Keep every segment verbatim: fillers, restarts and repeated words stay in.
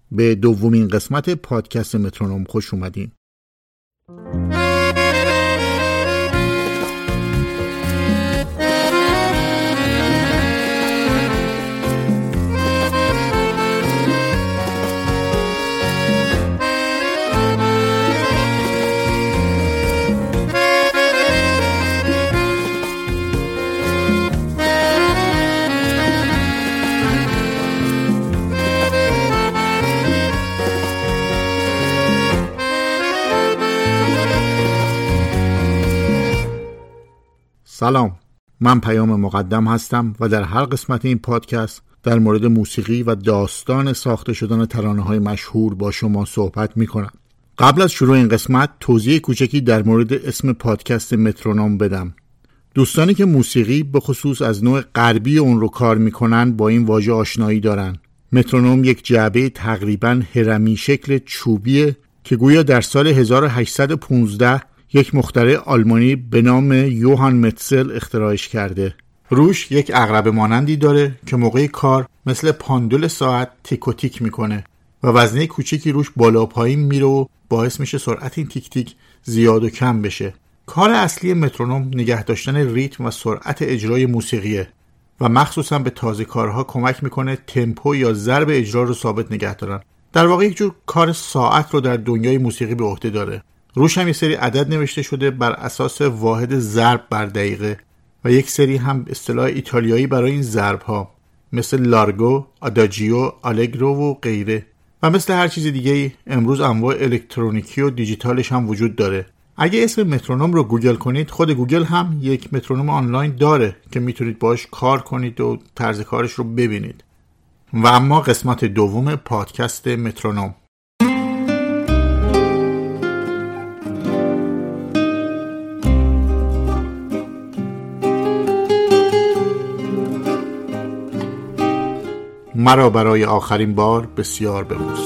به دومین قسمت پادکست مترونوم خوش اومدین. سلام، من پیام مقدم هستم و در هر قسمت این پادکست در مورد موسیقی و داستان ساخته شدن ترانه‌های مشهور با شما صحبت می‌کنم. قبل از شروع این قسمت توضیح کوچکی در مورد اسم پادکست مترونوم بدم. دوستانی که موسیقی به خصوص از نوع غربی اون رو کار می‌کنن با این واژه آشنایی دارن. مترونوم یک جعبه تقریباً هرمی شکل چوبیه که گویا در سال هزار و هشتصد و پانزده یک مخترع آلمانی به نام یوهان متزل اختراعش کرده. روش یک عقربه مانندی داره که موقع کار مثل پاندول ساعت تیک و تیک میکنه و وزنه کوچیکی روش بالا پایین میره و باعث میشه سرعت این تیک تیک زیاد و کم بشه. کار اصلی مترونوم نگه داشتن ریتم و سرعت اجرای موسیقیه و مخصوصا به تازه کارها کمک میکنه تمپو یا ضرب اجرا رو ثابت نگه دارن. در واقع یک جور کار ساعت رو در دنیای موسیقی به عهده داره. روش هم یک سری عدد نوشته شده بر اساس واحد ضرب بر دقیقه و یک سری هم اصطلاح ایتالیایی برای این ضرب ها مثل لارگو، آداجیو، آلگرو و غیره. و مثل هر چیز دیگه امروز انواع الکترونیکی و دیجیتالش هم وجود داره. اگه اسم مترونوم رو گوگل کنید، خود گوگل هم یک مترونوم آنلاین داره که میتونید باش کار کنید و طرز کارش رو ببینید. و اما قسمت دوم پادکست مترونوم. مرا برای آخرین بار بسیار ببوس.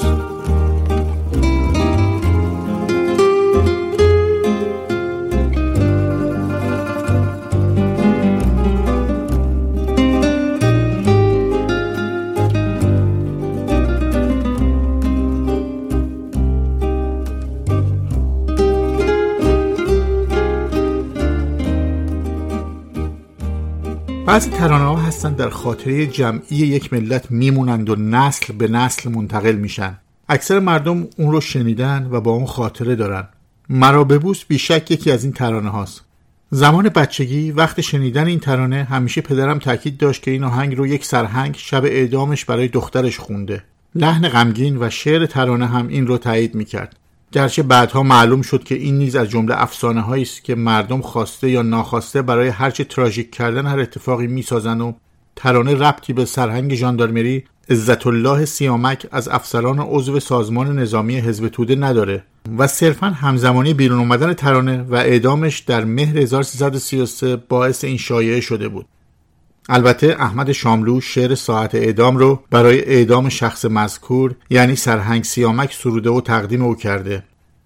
بعضی ترانه ها هستن در خاطره جمعی یک ملت میمونند و نسل به نسل منتقل میشن. اکثر مردم اون رو شنیدن و با اون خاطره دارن. مرا ببوس بیشک یکی از این ترانه هاست. زمان بچگی وقت شنیدن این ترانه همیشه پدرم تاکید داشت که این آهنگ رو یک سرهنگ شب اعدامش برای دخترش خونده. لحن غمگین و شعر ترانه هم این رو تایید میکرد. گرچه بعدها معلوم شد که این نیز از جمله افسانه هایی است که مردم خواسته یا ناخواسته برای هرچه تراژیک کردن هر اتفاقی میسازن و ترانه ربطی به سرهنگ ژاندارمری عزت الله سیامک از افسران عضو سازمان نظامی حزب توده نداره و صرفاً همزمانی بیرون اومدن ترانه و اعدامش در مهر هزار و سیصد و سی و سه باعث این شایعه شده بود. البته احمد شاملو شعر ساعت اعدام رو برای اعدام شخص مذکور یعنی سرهنگ سیامک سروده و تقدیم او کرده.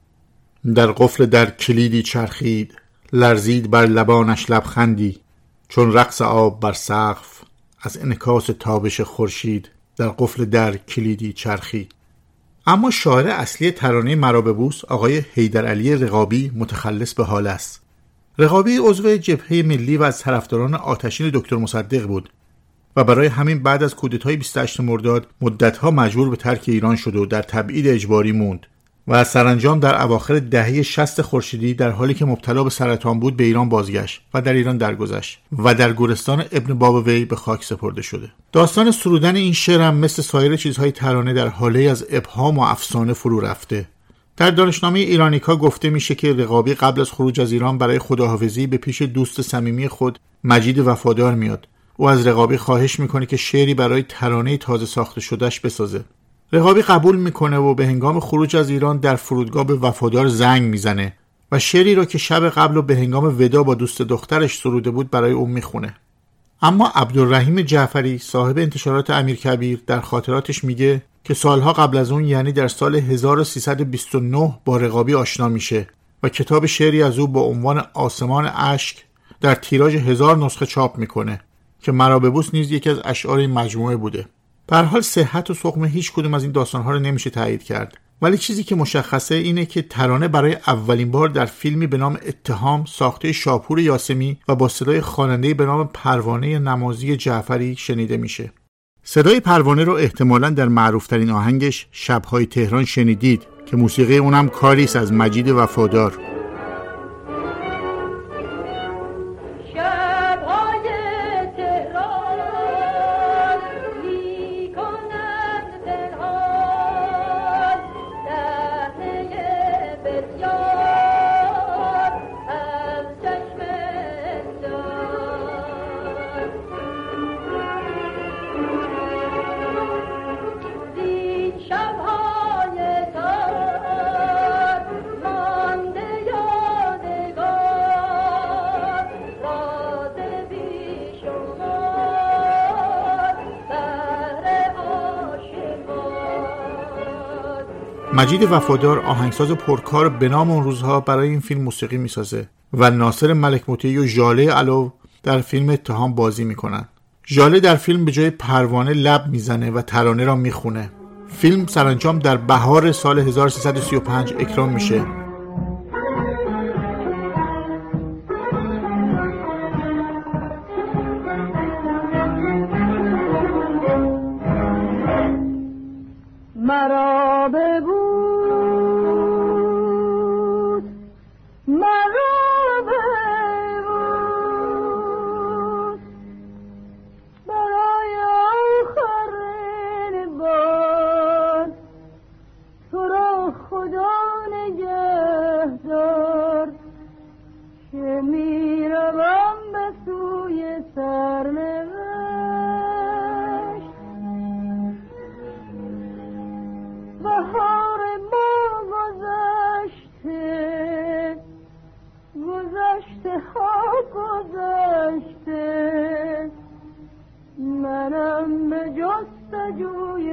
در قفل در کلیدی چرخید، لرزید بر لبانش لبخندی، چون رقص آب بر سقف از انعکاس تابش خورشید، در قفل در کلیدی چرخید. اما شاعر اصلی ترانه مرا ببوس آقای حیدرعلی رقابی متخلص به حال است. رقابی عضو جبهه ملی و از طرفداران آتشین دکتر مصدق بود و برای همین بعد از کودتای بیست و هشتم مرداد مدتها مجبور به ترک ایران شد و در تبعید اجباری موند و سرانجام در اواخر دهه شصت خورشیدی در حالی که مبتلا به سرطان بود به ایران بازگشت و در ایران درگذشت و در گورستان ابن بابوی به خاک سپرده شده. داستان سرودن این شعر هم مثل سایر چیزهای ترانه در حاله از ابهام و افسانه فرو رفته. در دانشنامه ایرانیکا گفته میشه که رقابی قبل از خروج از ایران برای خداحافظی به پیش دوست صمیمی خود مجید وفادار میاد. او از رقابی خواهش میکنه که شعری برای ترانه تازه ساخته شدهش بسازه. رقابی قبول میکنه و به هنگام خروج از ایران در فرودگاه به وفادار زنگ میزنه و شعری را که شب قبل و به هنگام ودا با دوست دخترش سروده بود برای اون میخونه. اما عبدالرحیم جعفری صاحب انتشارات امیرکبیر در خاطراتش میگه که سالها قبل از اون یعنی در سال هزار و سیصد و بیست و نه با رقابی آشنا میشه و کتاب شعری از او با عنوان آسمان اشک در تیراژ هزار نسخه چاپ میکنه که مرا ببوس نیز یکی از اشعار این مجموعه بوده. به هر حال صحت و سقم هیچ کدوم از این داستان‌ها رو نمیشه تایید کرد، ولی چیزی که مشخصه اینه که ترانه برای اولین بار در فیلمی به نام اتهام ساخته شاپور یاسمی و با صدای خواننده‌ای به نام پروانه نمازی جعفری شنیده میشه. صدای پروانه رو احتمالاً در معروف‌ترین آهنگش شب‌های تهران شنیدید که موسیقی اونم کاری است از مجید وفادار. مجید وفادار آهنگساز پرکار به نام اون روزها برای این فیلم موسیقی میسازه و ناصر ملک مطیعی و ژاله علو در فیلم اتهام بازی میکنن. ژاله در فیلم به جای پروانه لب میزنه و ترانه را میخونه. فیلم سرانجام در بهار سال هزار و سیصد و سی و پنج اکران میشه. مرا ببود مرا ببود برای آخرین بار تو را خدا نگه دار که می روم به سوی سرنوشت. بهار ما گذشته گذشته ها گذشته منم به جستجوی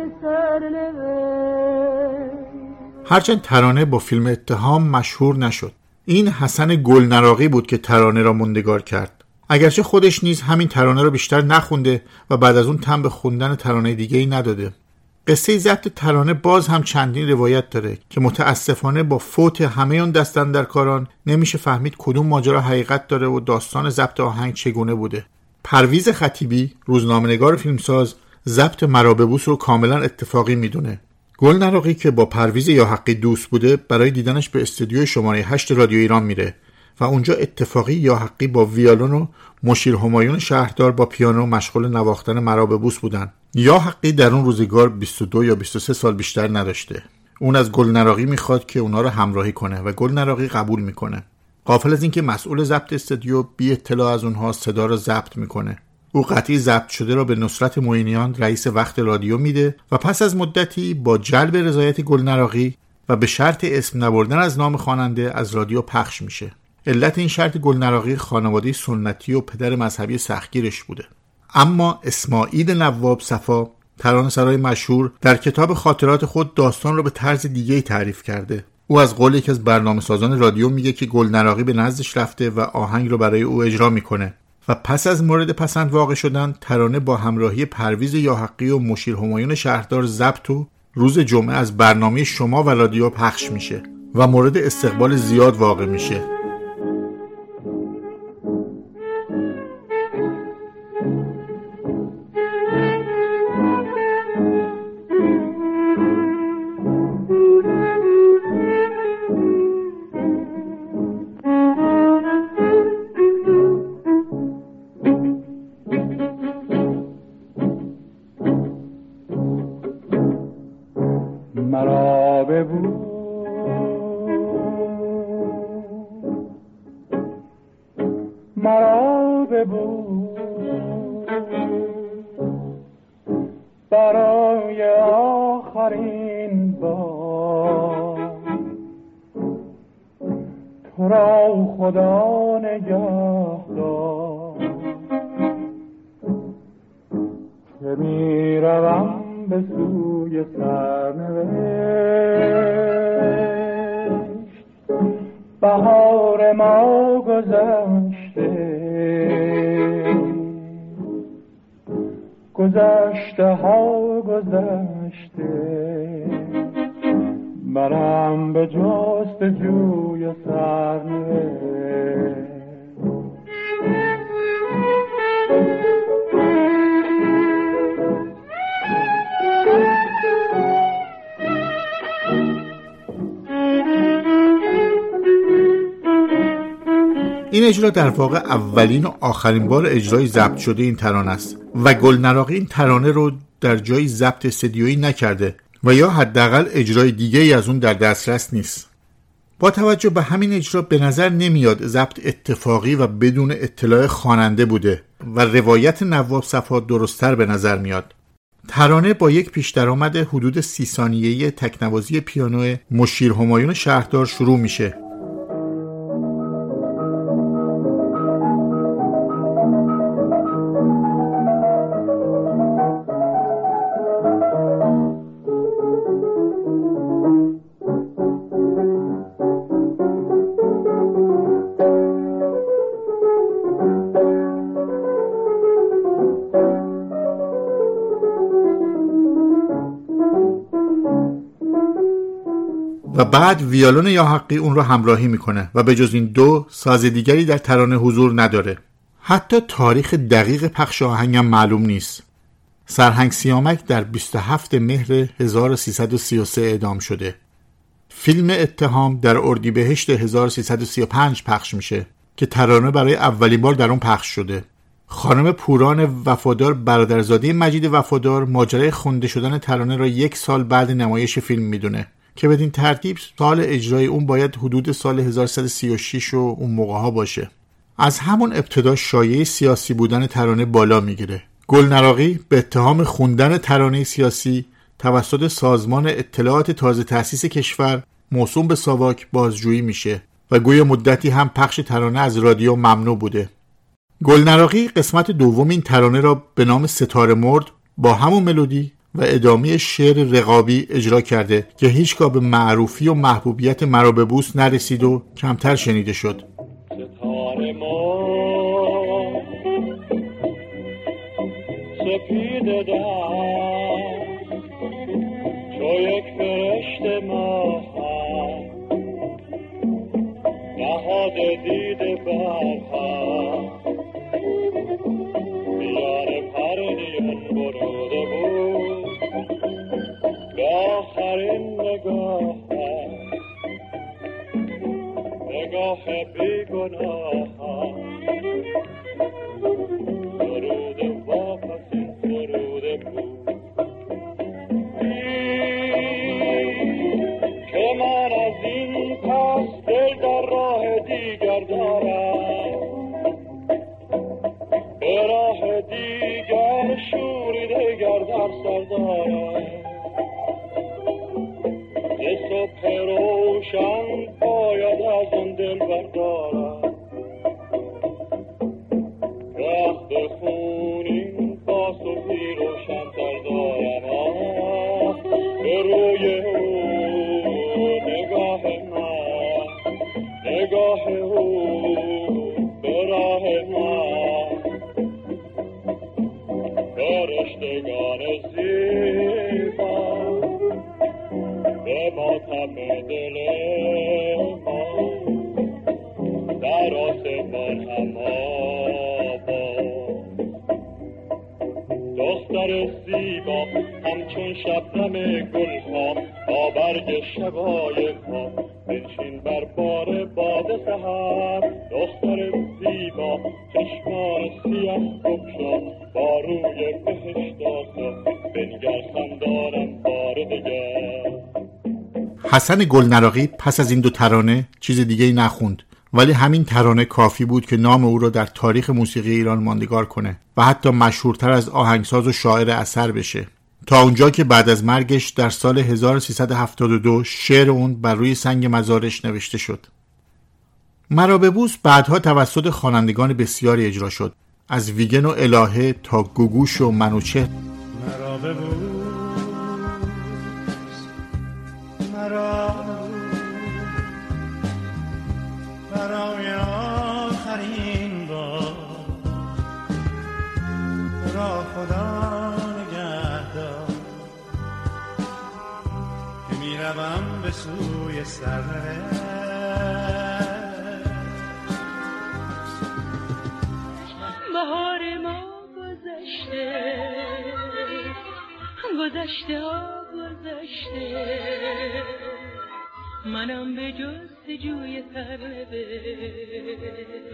سرنوشت. هرچند ترانه با فیلم اتهام مشهور نشد، این حسن گلنراقی بود که ترانه را موندگار کرد. اگرچه خودش نیز همین ترانه را بیشتر نخونده و بعد از اون تن به خوندن ترانه دیگه‌ای نداده. قصه ضبط ترانه باز هم چندین روایت داره که متاسفانه با فوت همه اون دستاندرکاران نمیشه فهمید کدوم ماجرا حقیقت داره و داستان ضبط آهنگ چگونه بوده. پرویز خطیبی، روزنامه‌نگار فیلمساز، ضبط مرا ببوس رو کاملا اتفاقی میدونه. گلنراقی که با پرویز یاحقی دوست بوده برای دیدنش به استودیوی شماره هشت رادیو ایران میره و اونجا اتفاقی یاحقی با ویولون و مشیر همایون شهردار با پیانو مشغول نواختن مرا ببوس بودن. یاحقی در اون روزگار بیست و دو یا بیست و سه سال بیشتر نداشته. اون از گلنراقی میخواد که اونا رو همراهی کنه و گلنراقی قبول میکنه. غافل از اینکه مسئول ضبط استودیو بی اطلاع از اونها صدا رو ضبط میکنه. او قطعی ضبط شده را به نصرت معینیان رئیس وقت رادیو میده و پس از مدتی با جلب رضایت گلنراقی و به شرط اسم نبردن از نام خواننده از رادیو پخش میشه. علت این شرط گلنراقی خانواده سنتی و پدر مذهبی سختگیرش بوده. اما اسماعیل نواب صفا، ترانه‌سرای مشهور، در کتاب خاطرات خود داستان را به طرز دیگه‌ای تعریف کرده. او از قول یکی از برنامه‌سازان رادیو میگه که گلنراقی به نزدش رفته و آهنگ رو برای او اجرا میکنه و پس از مورد پسند واقع شدن ترانه با همراهی پرویز یاحقی و مشیر همایون شهردار ضبط و روز جمعه از برنامه شما و رادیو پخش میشه و مورد استقبال زیاد واقع میشه. مرا ببود مرا ببود برای آخرین بار تو را خدا نگه دار که می روم به سوی سرنوشت. بهار ما گذشته گذشته ها گذشته، منم به جستجوی سرنوشت. این اجرا در واقع اولین و آخرین بار اجرای ضبط شده این ترانه است و گلنراقی این ترانه رو در جای ضبط استدیویی نکرده و یا حداقل اجرای دیگه ای از اون در دسترس نیست. با توجه به همین اجرا به نظر نمیاد ضبط اتفاقی و بدون اطلاع خواننده بوده و روایت نواب صفا درست‌تر به نظر میاد. ترانه با یک پیش درآمد حدود سی ثانیه‌ای تکنوازی پیانو مشیر همایون شهردار شروع میشه. و بعد ویولون یا حقی اون رو همراهی میکنه و به جز این دو ساز دیگری در ترانه حضور نداره. حتی تاریخ دقیق پخش آهنگم معلوم نیست. سرهنگ سیامک در بیست و هفتم مهر هزار و سیصد و سی و سه اعدام شده. فیلم اتهام در اردیبهشت هزار و سیصد و سی و پنج پخش میشه که ترانه برای اولین بار در اون پخش شده. خانم پوران وفادار برادرزاده مجید وفادار ماجرای خونده شدن ترانه را یک سال بعد نمایش فیلم میدونه که بدین ترتیب سال اجرای اون باید حدود سال هزار و سیصد و سی و شش و اون موقع ها باشه. از همون ابتدا شایعه سیاسی بودن ترانه بالا میگیره. گلنراقی به اتهام خوندن ترانه سیاسی توسط سازمان اطلاعات تازه تأسیس کشور موسوم به ساواک بازجویی میشه و گویا مدتی هم پخش ترانه از رادیو ممنوع بوده. گلنراقی قسمت دوم این ترانه را به نام ستاره مرد با همون ملودی و ادامه شعر رقابی اجرا کرده که هیچگاه به معروفی و محبوبیت مرا به بوس نرسید و کمتر شنیده شد. ستاره ما سپیده دست چو یک فرشته ماه نهاده دیده برها میان پرنیان بروده بود به آخرین نگاه نگاه بی گناه سروده واپس این سروده بود که من از این پس دل در راه دیگر دارم به راه دیگر شوریده گردم سر دارم یه صبح روشن باید از اون دل بردارم وقت خونین پاسخی روشن تر دارم به روی او نگاه من نگاه او به راه من فرشتگان زیبا به ماتم دل ما در آسمان هم آباد دختر زیبا همچون شبنم گلها با برگ شقایقها بنشین بر بار باد سحر دختر زیبا چشمان سیاه بگشا با روی بهشت آسا بنگر خندانم بار دگر. حسن گلنراقی پس از این دو ترانه چیز دیگه ای نخوند، ولی همین ترانه کافی بود که نام او را در تاریخ موسیقی ایران ماندگار کنه و حتی مشهورتر از آهنگساز و شاعر اثر بشه، تا اونجا که بعد از مرگش در سال هزار و سیصد و هفتاد و دو شعر اون بر روی سنگ مزارش نوشته شد. مرا به بوس بعدها توسط خوانندگان بسیاری اجرا شد، از ویگن و الهه تا گوگوش و منوچهر. مرا به بوس مرا برای آخرین بار را خدا روم به سوی سرنوشت. بهار ما گذشته، گذشته ها گذشته، منم به جستجوی سرنوشت.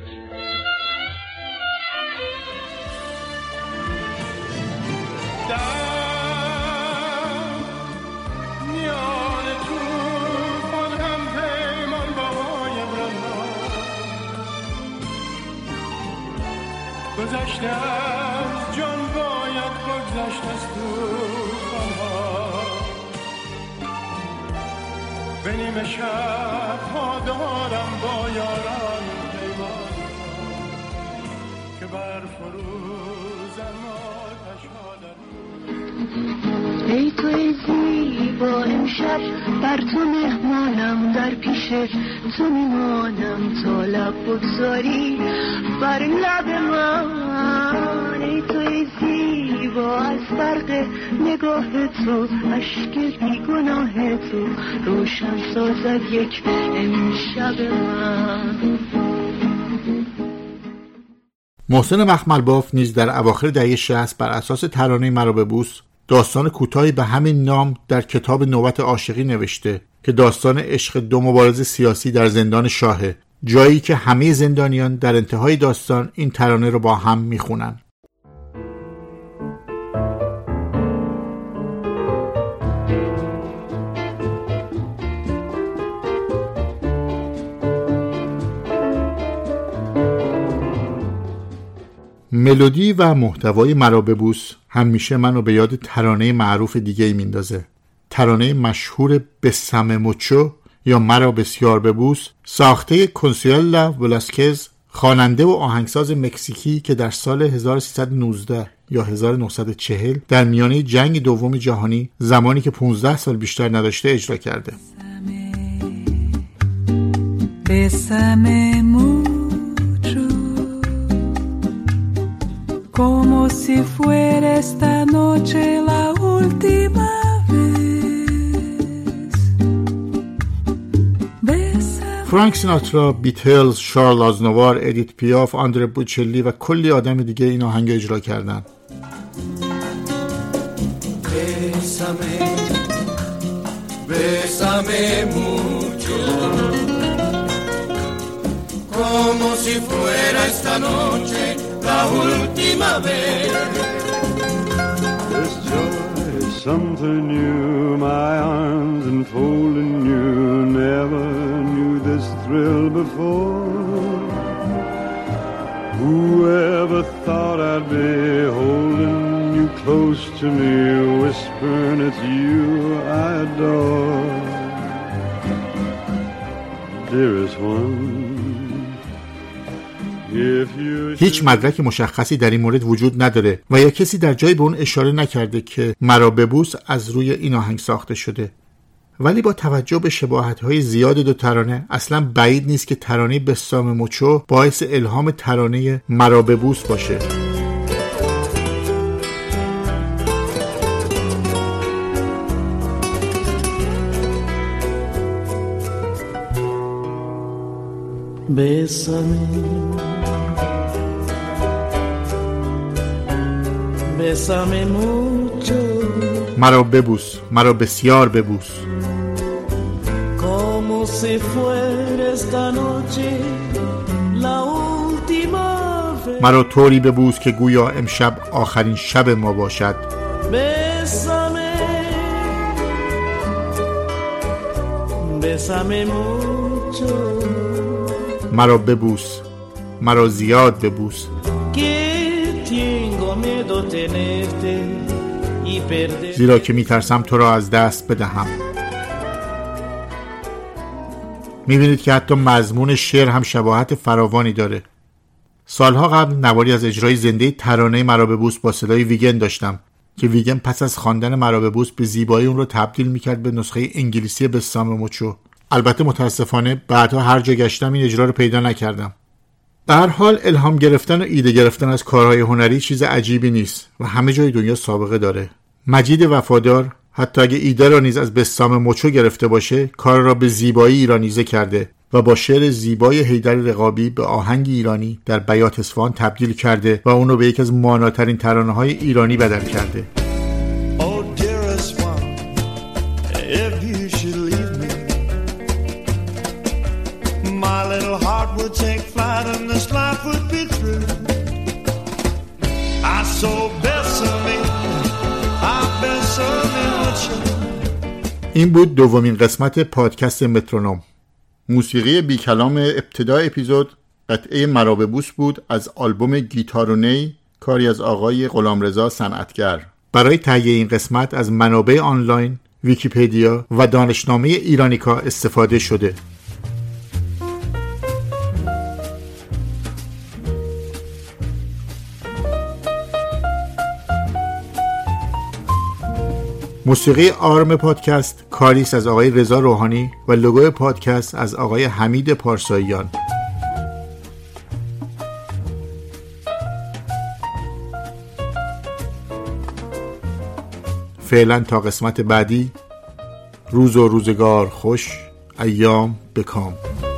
میان توفان هم پیمان باید رفت، گذشته از جان باید بگذشت از توفان ها. به نیمه شب ها دارم با یاران پیمان که بر فروزم آتش ها در. ای تو ای زیبا امشب بر تو مهمانم، در پیش تو میمانم تا لب بگذاری بر لب من. ای تو ای زیبا از برق نگاه تو، اشک بیگناه تو روشن سازد یک امشب من. محسن مخملباف نیز در اواخر دهه شصت بر اساس ترانه مرا ببوس داستان کوتاهی به همین نام در کتاب نوبت عاشقی نوشته که داستان عشق دو مبارز سیاسی در زندان شاهه، جایی که همه زندانیان در انتهای داستان این ترانه رو با هم میخونن. ملودی و محتوای مرا ببوس همیشه منو به یاد ترانه معروف دیگه ای میندازه. ترانه مشهور بسام موچو یا مرا بسیار ببوس، ساخته کنسوئلا ولاسکز، خواننده و آهنگساز مکزیکی که در سال هزار و سیصد و نوزده یا هزار و نهصد و چهل در میانه جنگ دوم جهانی، زمانی که پانزده سال بیشتر نداشته، اجرا کرده. Bésame mucho, como si fuera esta noche la última vez. Bésame. فرانک سیناترا، بیتلز، شارل آزنوار، ادیت پیاف، آندره بوچلی و کلی آدم دیگه این آهنگ اجرا کردن. Bésame, bésame mucho, como si fuera esta noche la última vez. This joy is something new, my arms enfolding you, never knew this thrill before. Whoever thought I'd be holding you close to me, whispering it's you I adore. Dearest one, هیچ مدرک مشخصی در این مورد وجود نداره و یا کسی در جایی به اون اشاره نکرده که مرا ببوس از روی این آهنگ ساخته شده. ولی با توجه به شباهت‌های زیاد دو ترانه، اصلا بعید نیست که ترانه بسام موچو باعث الهام ترانه مرا ببوس باشه. Bésame, bésame mucho, مرا ببوس، مرا بسیار ببوس. como si fuera esta noche la última vez. مرا طوری ببوس که گویا امشب آخرین شب ما باشد. Bésame, bésame mucho, مرا ببوس، مرا زیاد ببوس. زیرا که میترسم تو را از دست بدهم. میبینید که حتی مضمون شعر هم شباهت فراوانی داره. سالها قبل نواری از اجرای زنده ترانه مرا ببوس با صدای ویگن داشتم که ویگن پس از خواندن مرا ببوس به زیبایی اون رو تبدیل میکرد به نسخه انگلیسی بسام موچو. البته متاسفانه بعدها هر جا گشتم این اجرا رو پیدا نکردم. در هر حال الهام گرفتن و ایده گرفتن از کارهای هنری چیز عجیبی نیست و همه جای دنیا سابقه داره. مجید وفادار، حتی اگه ایده را نیز از بسام موچو گرفته باشه، کار را به زیبایی ایرانیزه کرده و با شعر زیبای حیدر رقابی به آهنگ ایرانی در بیات اصفهان تبدیل کرده و اونو به یکی از ماناترین ترانه‌های ایرانی بدل کرده. Oh dearest one, if you should leave me, my little heart would take flight and this life would be through. I so besame, I besame mucho. این بود دومین قسمت پادکست مترونوم. موسیقی بی کلام ابتدای اپیزود قطعه مرا ببوس بود از آلبوم گیتار و نی، کاری از آقای غلامرضا صنعتگر. برای تهیه این قسمت از منابع آنلاین، ویکی‌پدیا و دانشنامه ایرانیکا استفاده شده. موسیقی آرم پادکست کاریست از آقای رضا روحانی و لوگوی پادکست از آقای حمید پارساییان. فعلا تا قسمت بعدی، روز و روزگار خوش، ایام بکام.